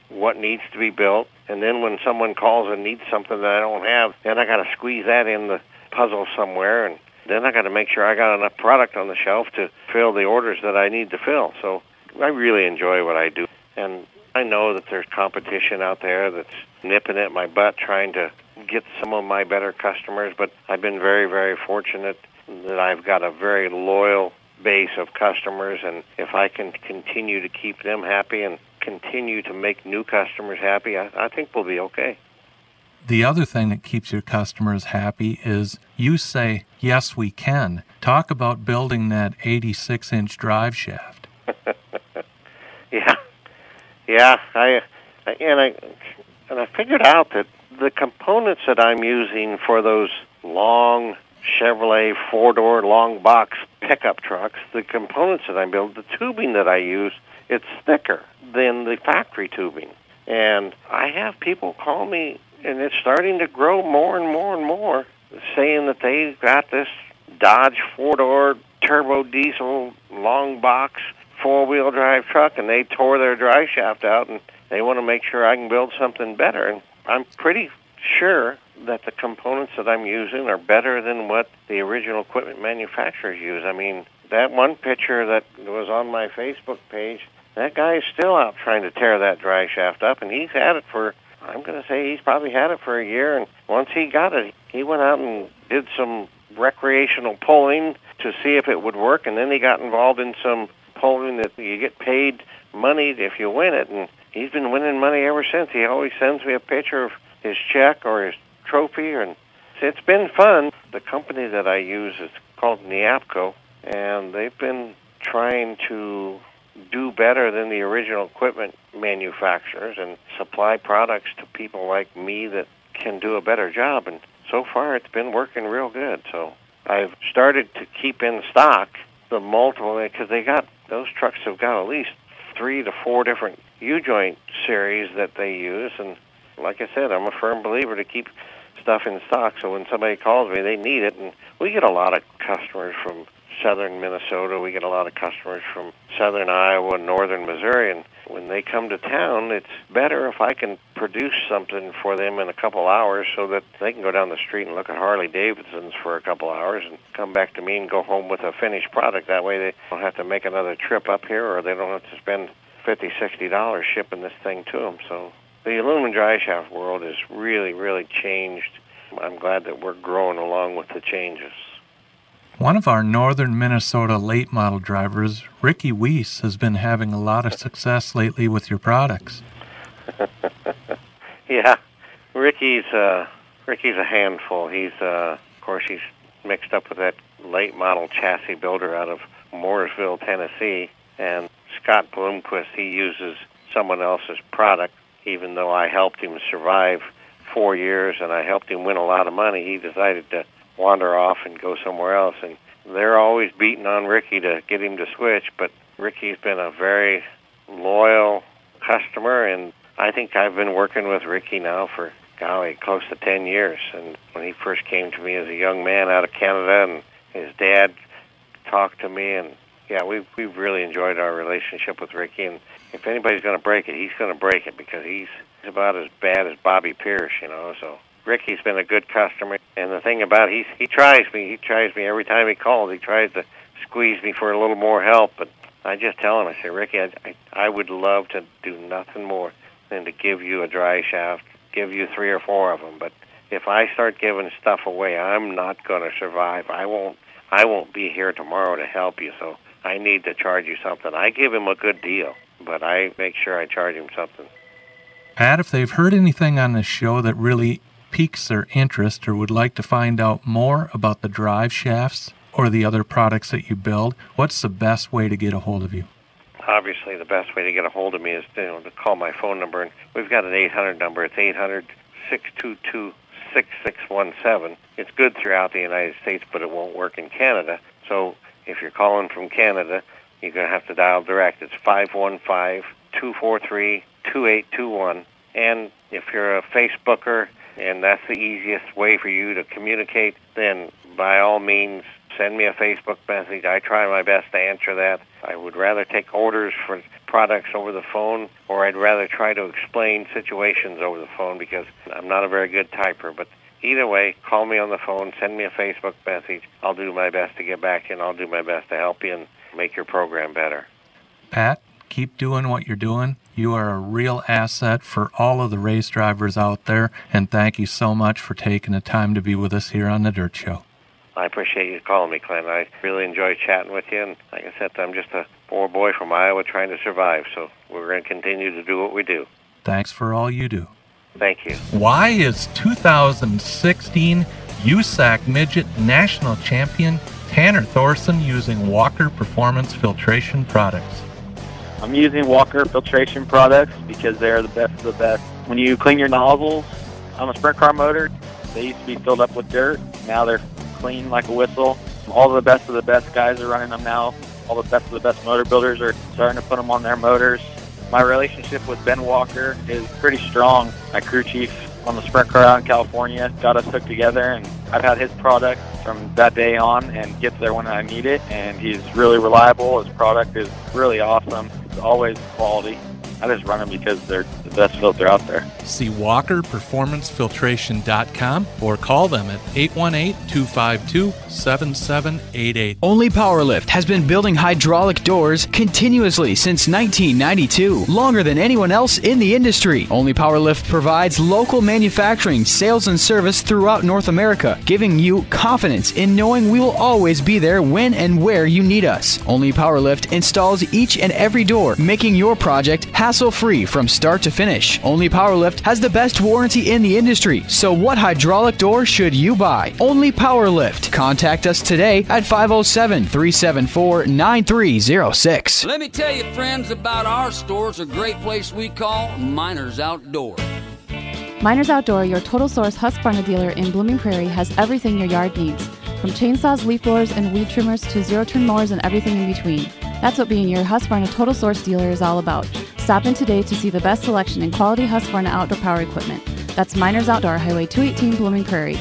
what needs to be built. And then when someone calls and needs something that I don't have, then I got to squeeze that in the puzzle somewhere. And then I got to make sure I got enough product on the shelf to fill the orders that I need to fill. So I really enjoy what I do. And I know that there's competition out there that's nipping at my butt trying to get some of my better customers, but I've been very, very fortunate that I've got a very loyal base of customers, and if I can continue to keep them happy and continue to make new customers happy, I think we'll be okay. The other thing that keeps your customers happy is you say, yes, we can. Talk about building that 86-inch drive shaft. Yeah, I figured out that the components that I'm using for those long Chevrolet four-door long box pickup trucks, the components that I build, the tubing that I use, it's thicker than the factory tubing. And I have people call me, and it's starting to grow more and more and more, saying that they've got this Dodge four-door turbo diesel long box four-wheel drive truck, and they tore their drive shaft out, and they want to make sure I can build something better. And I'm pretty sure that the components that I'm using are better than what the original equipment manufacturers use. I mean, that one picture that was on my Facebook page, that guy is still out trying to tear that drive shaft up, and he's had it for, I'm going to say he's probably had it for a year, and once he got it, he went out and did some recreational pulling to see if it would work, and then he got involved in some polling that you get paid money if you win it, and he's been winning money ever since. He always sends me a picture of his check or his trophy, and it's been fun. The company that I use is called Neapco, and they've been trying to do better than the original equipment manufacturers and supply products to people like me that can do a better job, and so far it's been working real good. So I've started to keep in stock the multiple, because those trucks have got at least 3 to 4 different U-joint series that they use, and like I said, I'm a firm believer to keep stuff in stock, so when somebody calls me, they need it. And we get a lot of customers from southern Minnesota, we get a lot of customers from southern Iowa and northern Missouri, and when they come to town, it's better if I can produce something for them in a couple hours so that they can go down the street and look at Harley Davidsons for a couple hours and come back to me and go home with a finished product. That way they don't have to make another trip up here, or they don't have to spend $50, $60 shipping this thing to them. So the aluminum drive shaft world has really, really changed. I'm glad that we're growing along with the changes. One of our northern Minnesota late model drivers, Ricky Weiss, has been having a lot of success lately with your products. Yeah, Ricky's a handful. He's of course he's mixed up with that late model chassis builder out of Mooresville, Tennessee, and Scott Bloomquist, he uses someone else's product. Even though I helped him survive 4 years and I helped him win a lot of money, he decided to wander off and go somewhere else. And they're always beating on Ricky to get him to switch, but Ricky's been a very loyal customer, and I think I've been working with Ricky now for, close to 10 years. And when he first came to me as a young man out of Canada, and his dad talked to me, and yeah, we've really enjoyed our relationship with Ricky. And if anybody's going to break it, he's going to break it, because he's about as bad as Bobby Pierce, so Ricky's been a good customer, and the thing about it, he tries me. He tries me every time he calls. He tries to squeeze me for a little more help, but I just tell him, I say, Ricky, I would love to do nothing more than to give you a dry shaft, give you 3 or 4 of them. But if I start giving stuff away, I'm not going to survive. I won't be here tomorrow to help you, so I need to charge you something. I give him a good deal, but I make sure I charge him something. Pat, if they've heard anything on this show that really piques their interest or would like to find out more about the drive shafts or the other products that you build, what's the best way to get a hold of you? Obviously, the best way to get a hold of me is to call my phone number, and we've got an 800 number. It's 800-622-6617. It's good throughout the United States, but it won't work in Canada. So if you're calling from Canada, you're going to have to dial direct. It's 515-243-2821. And if you're a Facebooker, and that's the easiest way for you to communicate, then by all means send me a Facebook message. I try my best to answer that. I would rather take orders for products over the phone, or I'd rather try to explain situations over the phone because I'm not a very good typer. But either way, call me on the phone, send me a Facebook message. I'll do my best to get back and I'll do my best to help you and make your program better. Pat, keep doing what you're doing. You are a real asset for all of the race drivers out there, and thank you so much for taking the time to be with us here on The Dirt Show. I appreciate you calling me, Clint. I really enjoy chatting with you, and like I said, I'm just a poor boy from Iowa trying to survive, so we're going to continue to do what we do. Thanks for all you do. Thank you. Why is 2016 USAC Midget National Champion Tanner Thorson using Walker Performance Filtration products? I'm using Walker Filtration products because they're the best of the best. When you clean your nozzles on a sprint car motor, they used to be filled up with dirt. Now they're clean like a whistle. All of the best guys are running them now. All the best of the best motor builders are starting to put them on their motors. My relationship with Ben Walker is pretty strong. My crew chief on the sprint car out in California got us hooked together, and I've had his product from that day on and gets there when I need it, and he's really reliable. His product is really awesome. It's always quality. I just run them because they're the best filter out there. See WalkerPerformanceFiltration.com or call them at 818-252-7788. Only Powerlift has been building hydraulic doors continuously since 1992, longer than anyone else in the industry. Only Powerlift provides local manufacturing, sales, and service throughout North America, giving you confidence in knowing we will always be there when and where you need us. Only Powerlift installs each and every door, making your project hassle-free from start to finish. Only Powerlift has the best warranty in the industry, so what hydraulic door should you buy? Only Powerlift. Contact us today at 507-374-9306. Let me tell you, friends, about our stores, a great place we call Miners Outdoor. Miners Outdoor, your total source Husqvarna dealer in Blooming Prairie, has everything your yard needs, from chainsaws, leaf blowers, and weed trimmers to zero-turn mowers and everything in between. That's what being your Husqvarna Total Source dealer is all about. Stop in today to see the best selection in quality Husqvarna outdoor power equipment. That's Miners Outdoor, Highway 218, Blooming Prairie.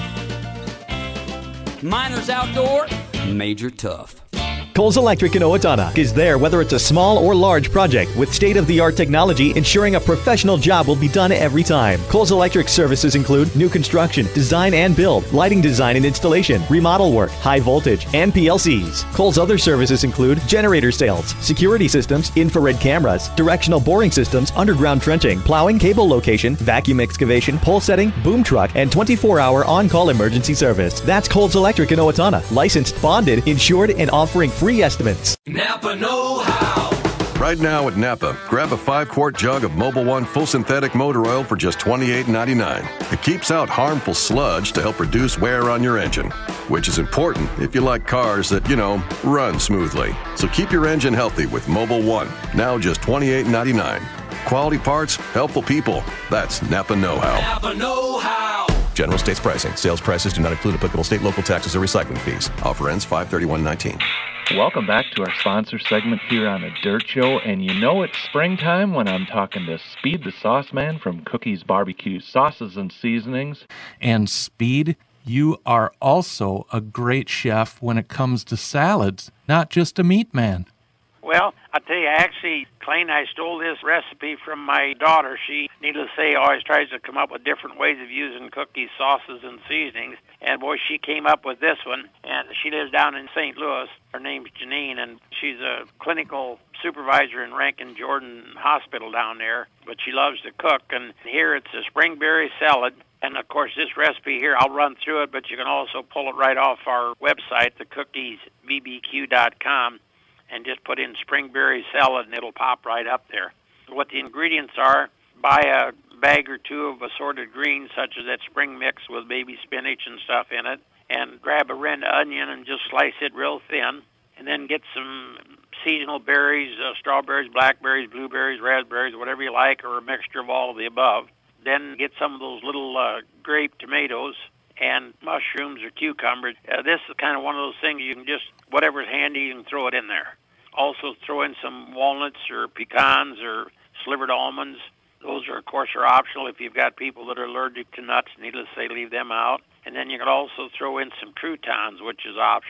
Miners Outdoor, Major Tough. Coles Electric in Owatonna is there whether it's a small or large project with state-of-the-art technology ensuring a professional job will be done every time. Coles Electric services include new construction, design and build, lighting design and installation, remodel work, high voltage, and PLCs. Coles other services include generator sales, security systems, infrared cameras, directional boring systems, underground trenching, plowing, cable location, vacuum excavation, pole setting, boom truck, and 24-hour on-call emergency service. That's Coles Electric in Owatonna. Licensed, bonded, insured, and offering free estimates. Napa know-how. Right now at Napa, grab a 5-quart jug of Mobil 1 full synthetic motor oil for just $28.99. It keeps out harmful sludge to help reduce wear on your engine, which is important if you like cars that, run smoothly. So keep your engine healthy with Mobil 1, now just $28.99. Quality parts, helpful people. That's Napa know-how. Napa know-how. General states pricing. Sales prices do not include applicable state, local taxes, or recycling fees. Offer ends 5/31/19. Welcome back to our sponsor segment here on The Dirt Show, and it's springtime when I'm talking to Speed the Sauce Man from Cookies Barbecue Sauces and Seasonings. And Speed, you are also a great chef when it comes to salads, not just a meat man. Well, I tell you, actually, Clayton, I stole this recipe from my daughter. She, needless to say, always tries to come up with different ways of using cookies, sauces, and seasonings. And, boy, she came up with this one. And she lives down in St. Louis. Her name's Janine, and she's a clinical supervisor in Rankin Jordan Hospital down there. But she loves to cook. And here it's a springberry salad. And, of course, this recipe here, I'll run through it, but you can also pull it right off our website, thecookiesbbq.com. and just put in springberry salad, and it'll pop right up there. What the ingredients are, buy a bag or two of assorted greens, such as that spring mix with baby spinach and stuff in it, and grab a red onion and just slice it real thin, and then get some seasonal berries, strawberries, blackberries, blueberries, raspberries, whatever you like, or a mixture of all of the above. Then get some of those little grape tomatoes and mushrooms or cucumbers. This is kind of one of those things you can just, whatever's handy, you can throw it in there. Also throw in some walnuts or pecans or slivered almonds. Those are, of course, are optional if you've got people that are allergic to nuts. Needless to say, leave them out. And then you can also throw in some croutons, which is optional.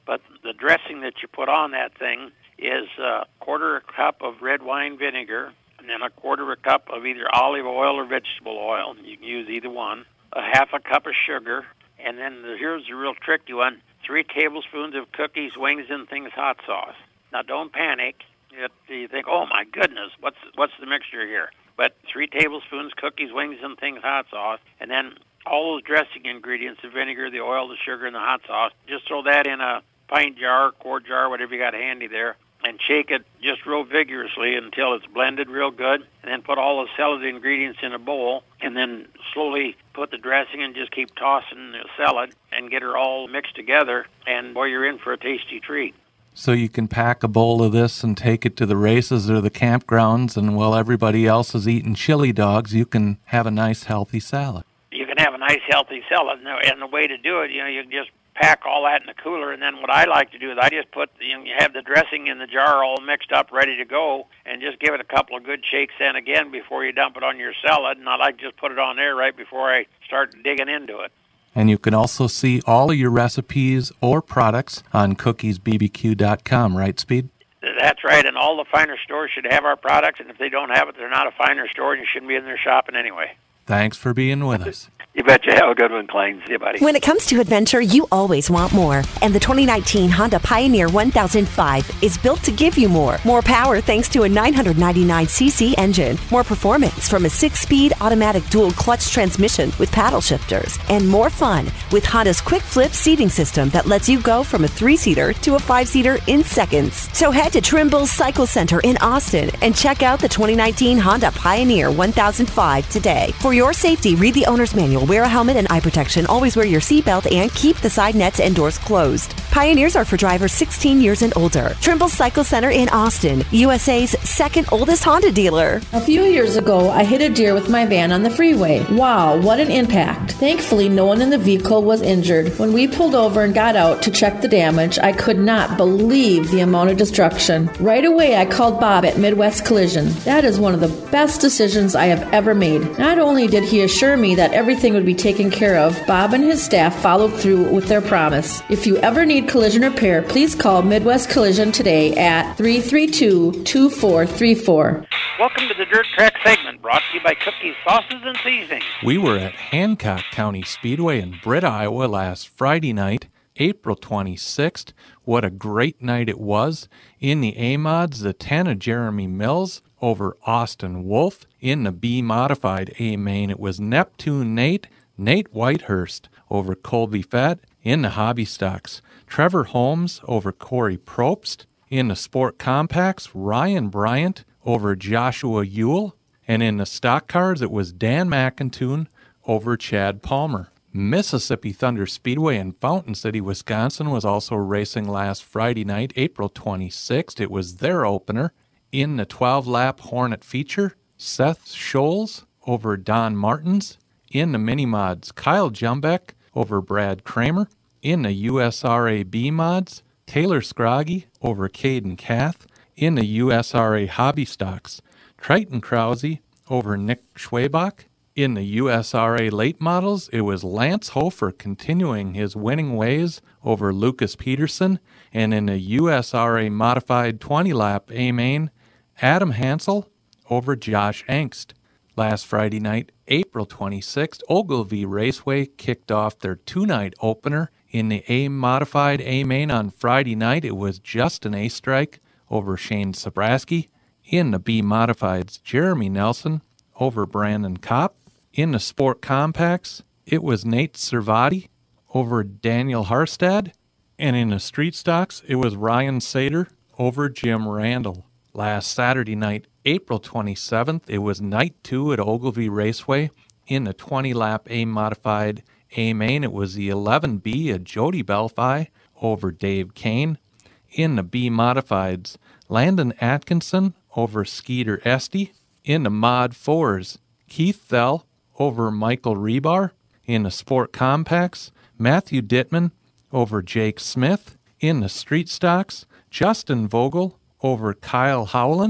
But the dressing that you put on that thing is a quarter a cup of red wine vinegar, and then a quarter a cup of either olive oil or vegetable oil. You can use either one. A half a cup of sugar, and then here's the real tricky one: 3 tablespoons of cookies, wings, and things hot sauce. Now, don't panic. You think, oh my goodness, what's the mixture here? But 3 tablespoons, cookies, wings, and things hot sauce, and then all those dressing ingredients: the vinegar, the oil, the sugar, and the hot sauce. Just throw that in a pint jar, quart jar, whatever you got handy there, and shake it just real vigorously until it's blended real good, and then put all the salad ingredients in a bowl, and then slowly put the dressing and just keep tossing the salad and get her all mixed together, and boy, you're in for a tasty treat. So you can pack a bowl of this and take it to the races or the campgrounds, and while everybody else is eating chili dogs, you can have a nice, healthy salad. You can have a nice, healthy salad, and the way to do it, you can just pack all that in the cooler, and then what I like to do is I just put, you have the dressing in the jar all mixed up, ready to go, and just give it a couple of good shakes in again before you dump it on your salad, and I like to just put it on there right before I start digging into it. And you can also see all of your recipes or products on cookiesbbq.com, right, Speed? That's right, and all the finer stores should have our products, and if they don't have it, they're not a finer store, and you shouldn't be in there shopping anyway. Thanks for being with us. You betcha. Have a good one, Klein. See you, buddy. When it comes to adventure, you always want more. And the 2019 Honda Pioneer 1005 is built to give you more. More power thanks to a 999cc engine. More performance from a 6-speed automatic dual clutch transmission with paddle shifters. And more fun with Honda's quick flip seating system that lets you go from a 3-seater to a 5-seater in seconds. So head to Trimble's Cycle Center in Austin and check out the 2019 Honda Pioneer 1005 today. For your safety, read the owner's manual. Wear a helmet and eye protection. Always wear your seatbelt and keep the side nets and doors closed. Pioneers are for drivers 16 years and older. Trimble Cycle Center in Austin, USA's second oldest Honda dealer. A few years ago, I hit a deer with my van on the freeway. Wow, what an impact. Thankfully, no one in the vehicle was injured. When we pulled over and got out to check the damage, I could not believe the amount of destruction. Right away, I called Bob at Midwest Collision. That is one of the best decisions I have ever made. Not only did he assure me that everything would be taken care of, Bob and his staff followed through with their promise. If you ever need collision repair, please call Midwest Collision today at 332-2434. Welcome to the Dirt Track segment, brought to you by Cookies, Sauces, and Seasonings. We were at Hancock County Speedway in Britt, Iowa last Friday night, April 26th. What a great night it was. In the A-Mods, the 10 of Jeremy Mills over Austin Wolf. In the B-Modified A-Main, it was Neptune Nate Whitehurst over Colby Fett. In the Hobby Stocks, Trevor Holmes over Corey Probst. In the Sport Compacts, Ryan Bryant over Joshua Ewell. And in the Stock Cars, it was Dan McIntoon over Chad Palmer. Mississippi Thunder Speedway in Fountain City, Wisconsin was also racing last Friday night, April 26th. It was their opener. In the 12-lap Hornet feature, Seth Scholes over Don Martins. In the Mini-Mods, Kyle Jumbeck over Brad Kramer. In the USRA B-Mods, Taylor Scroggy over Caden Kath. In the USRA Hobby Stocks, Triton Krause over Nick Schwabach. In the USRA Late Models, it was Lance Hofer continuing his winning ways over Lucas Peterson. And in the USRA Modified 20-lap A-Main, Adam Hansel over Josh Angst. Last Friday night, April 26th, Ogilvy Raceway kicked off their 2-night opener. In the A-Modified A-Main on Friday night, it was Justin A-Strike over Shane Sabraski. In the B-Modifieds, Jeremy Nelson over Brandon Kopp. In the Sport Compacts, it was Nate Servati over Daniel Harstad. And in the Street Stocks, it was Ryan Sater over Jim Randall. Last Saturday night, April 27th, it was Night 2 at Ogilvy Raceway. In the 20-lap A-Modified A-Main, it was the 11B at Jody Belfi over Dave Kane. In the B-Modifieds, Landon Atkinson over Skeeter Esty. In the Mod 4s, Keith Thel over Michael Rebar. In the Sport Compacts, Matthew Dittman over Jake Smith. In the Street Stocks, Justin Vogel over Kyle Howland.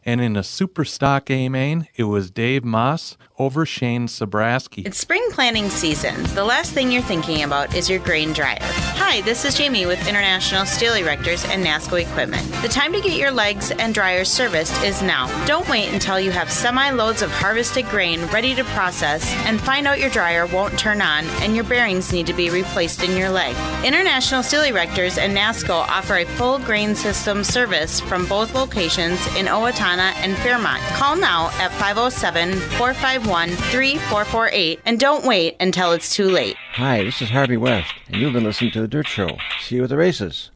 And in a super stock A main, it was Dave Moss over Shane Sabraski. It's spring planting season. The last thing you're thinking about is your grain dryer. Hi, this is Jamie with International Steel Erectors and NASCO Equipment. The time to get your legs and dryers serviced is now. Don't wait until you have semi-loads of harvested grain ready to process and find out your dryer won't turn on and your bearings need to be replaced in your leg. International Steel Erectors and NASCO offer a full grain system service from both locations in Owatonna and Fairmont. Call now at 507-451-3448 and don't wait until it's too late. Hi, this is Harvey West, and you've been listening to The Dirt Show. See you at the races.